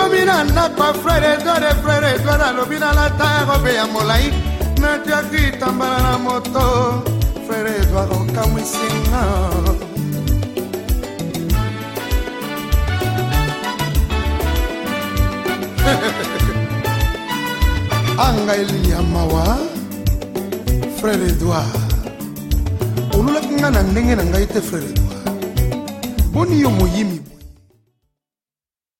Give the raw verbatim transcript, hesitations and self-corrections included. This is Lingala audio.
Nakomina na kwa frère Edouard, frère Edouard alobina la terre be ya molai. Na tiaki tambala na moto, frère Edouard okamwisinga. Anga Elia mawa, frère Edouard. Olula kinga na ndenge na ngai te frère Edouard. Boni yo moyimi.